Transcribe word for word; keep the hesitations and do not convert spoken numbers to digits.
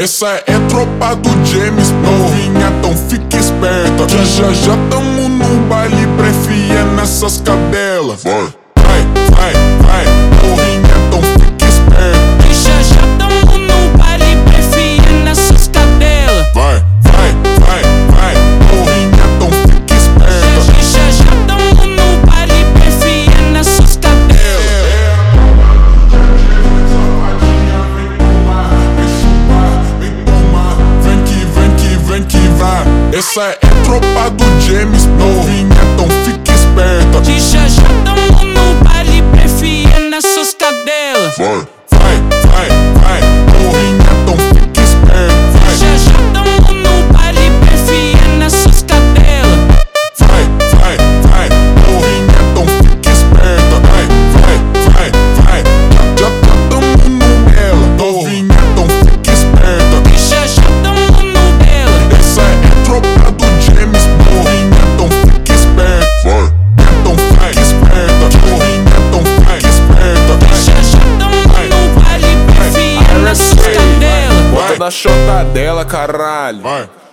Essa é tropa do James, novinha, então fique esperta. Já já já tamo no baile, prefia nessas cadelas. Vai, vai, vai, vai, novinha, então fique esperta. Já já tamo no baile, prefia nessas cadelas. Vai, vai, vai, vai, novinha, então fique esperta. Já já tamo no baile, prefia nessas cadelas. Essa é tropa do James, novinha, então fique esperta. De já já tamo no baile, prefia nessas cadelas. Vai, vai, vai, vai, novinha, então fique esperta. Vai, já já tamo no baile, prefia nessas cadelas. Vai, vai, vai, novinha, então fique esperta. Vai, vai, vai, vai, já já tamo no dela. Novinha, então fique esperta. De já já tamo no dela. Essa é tropa do James, novinha, então fique esperta. Vai, então fique esperta. Novinha, então fique esperta. De já já tamo no baile, prefia nessas cadelas. Bota na chota dela, caralho. Vai.